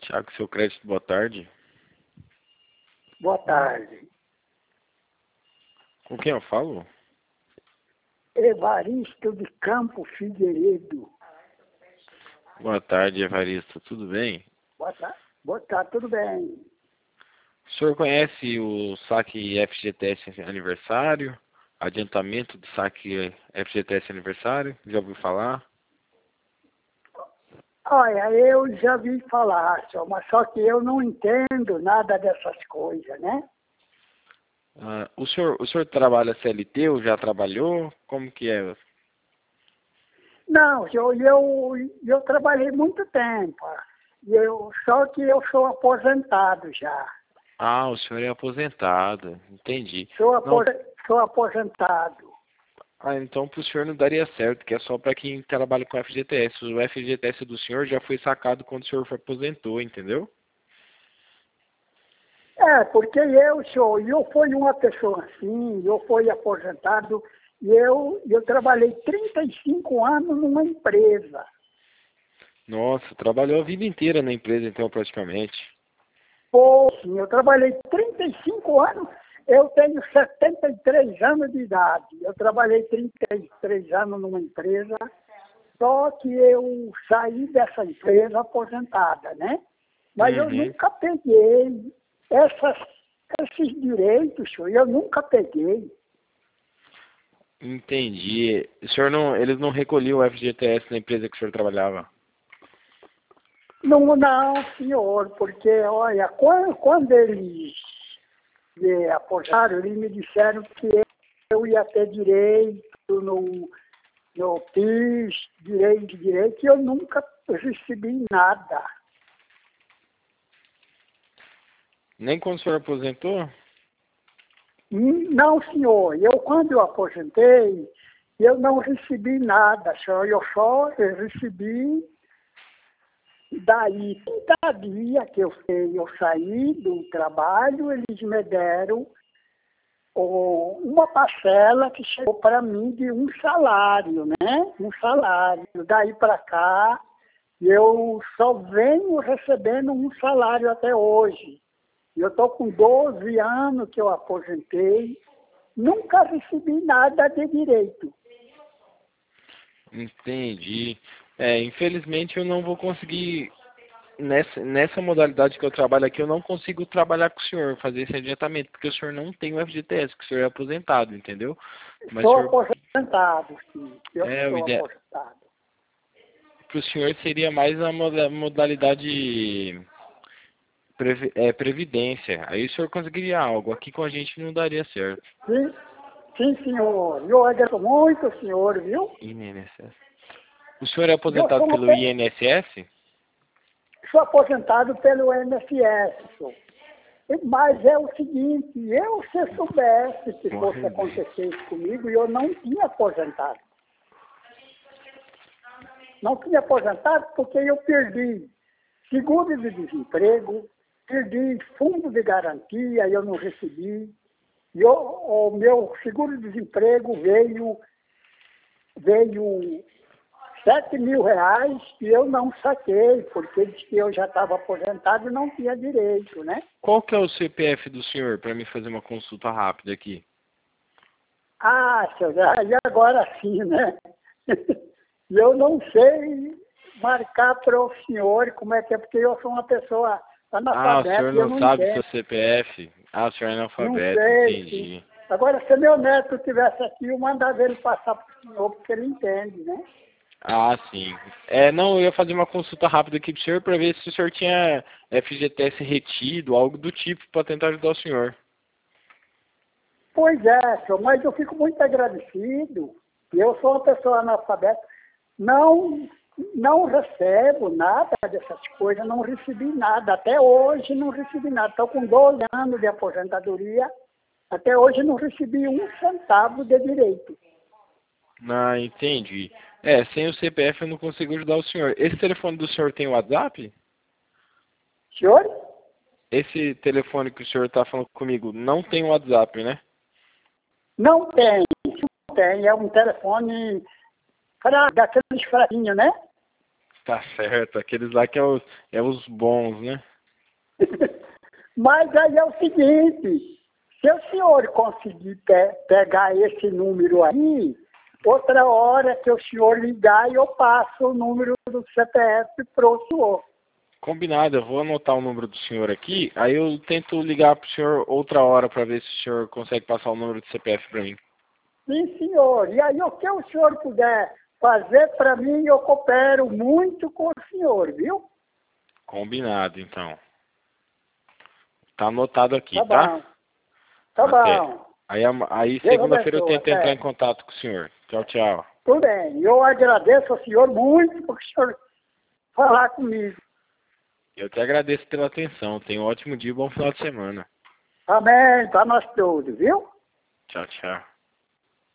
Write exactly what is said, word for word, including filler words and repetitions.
Tiago, seu crédito, boa tarde. Boa tarde. Com quem eu falo? Evaristo de Campo Figueiredo. Boa tarde, Evaristo. Tudo bem? Boa tarde. Boa tarde, tudo bem. O senhor conhece o saque F G T S aniversário? Adiantamento do saque F G T S aniversário? Já ouviu falar? Olha, eu já vi falar, só, mas só que eu não entendo nada dessas coisas, né? Ah, o senhor, o senhor trabalha C L T ou já trabalhou? Como que é? Não, eu, eu, eu trabalhei muito tempo, eu, só que eu sou aposentado já. Ah, o senhor é aposentado. Entendi. Sou, Não, apos, sou aposentado. ah, então para o senhor não daria certo, que é só para quem trabalha com F G T S. O F G T S do senhor já foi sacado quando o senhor foi aposentou, entendeu? É, porque eu sou, eu fui uma pessoa assim, eu fui aposentado, e eu, eu trabalhei trinta e cinco anos numa empresa. Nossa, trabalhou a vida inteira na empresa, então, praticamente. Pô, sim, eu trabalhei trinta e cinco anos, eu tenho setenta e três anos de idade. Eu trabalhei trinta e três anos numa empresa, só que eu saí dessa empresa aposentada, né? Mas eu Uhum. nunca peguei essas, esses direitos, senhor, eu nunca peguei. Entendi. O senhor não, eles não recolhiam o F G T S na empresa que o senhor trabalhava? Não, não, senhor, porque, olha, quando, quando eles me apostaram, eles me disseram que eu ia ter direito no, no PIS, direito, direito, e eu nunca recebi nada. Nem quando o senhor aposentou? Não, senhor, eu quando eu aposentei, eu não recebi nada, senhor, eu só recebi daí trinta dias que eu, eu saí do trabalho, eles me deram oh, uma parcela que chegou para mim de um salário, né? Um salário. Daí para cá, eu só venho recebendo um salário até hoje. Eu estou com doze anos que eu aposentei, nunca recebi nada de direito. Entendi. É, infelizmente eu não vou conseguir, nessa, nessa modalidade que eu trabalho aqui, eu não consigo trabalhar com o senhor, fazer esse adiantamento, porque o senhor não tem o F G T S, que o senhor é aposentado, entendeu? Mas o Sou senhor, aposentado, sim. Eu é, o sou ideal aposentado. para o senhor seria mais a moda- modalidade previ- é, previdência. Aí o senhor conseguiria algo. Aqui com a gente não daria certo. Sim, sim, senhor. Eu agradeço muito, senhor, viu? I N S S. O senhor é Eu aposentado sou, uma, pelo pe- I N S S? sou aposentado pelo I N S S, senhor. Mas é o seguinte, eu se soubesse que fosse Morreu bem. acontecer isso comigo, eu não tinha aposentado. Não tinha aposentado porque eu perdi seguro de desemprego, perdi fundo de garantia, eu não recebi. E eu, o meu seguro-desemprego veio, veio sete mil reais e eu não saquei, porque disse que eu já estava aposentado e não tinha direito, né? Qual que é o C P F do senhor, para me fazer uma consulta rápida aqui? Ah, senhor, aí agora sim, né? E eu não sei marcar para o senhor como é que é, porque eu sou uma pessoa Ah, o senhor analfabeta e eu não não sabe seu entendo. C P F? Ah, o senhor é Não analfabeto, sei se... entendi. Agora, se meu neto estivesse aqui, eu mandava ele passar para o senhor, porque ele entende, né? Ah, sim. É, não, eu ia fazer uma consulta rápida aqui pro senhor para ver se o senhor tinha F G T S retido, algo do tipo, para tentar ajudar o senhor. Pois é, senhor, mas eu fico muito agradecido. Eu sou uma pessoa analfabeta. Não, não recebo nada dessas coisas, não recebi nada. Até hoje não recebi nada. Estou com doze anos de aposentadoria. Até hoje não recebi um centavo de direito. Ah, entendi. É, sem o C P F eu não consigo ajudar o senhor. Esse telefone do senhor tem WhatsApp? Senhor? Esse telefone que o senhor está falando comigo não tem WhatsApp, né? Não tem. Não tem. É um telefone fra- daqueles fraquinhos, né? Tá certo, aqueles lá que é os, é os bons, né? Mas aí é o seguinte, se o senhor conseguir pe pegar esse número aí, outra hora que o senhor ligar, eu passo o número do C P F para o senhor. Combinado, eu vou anotar o número do senhor aqui, aí eu tento ligar pro senhor outra hora para ver se o senhor consegue passar o número do C P F para mim. Sim, senhor. E aí o que o senhor puder fazer para mim, eu coopero muito com o senhor, viu? Combinado, então. Tá anotado aqui, Tá tá? bom. Tá Até. bom. Aí, aí Deus segunda-feira eu abençoe. tento entrar Até. em contato com o senhor. Tchau, tchau. Tudo bem. Eu agradeço ao senhor muito por o senhor falar comigo. Eu te agradeço pela atenção. Tenha um ótimo dia e bom final de semana. Amém. Para nós todos, viu? Tchau, tchau.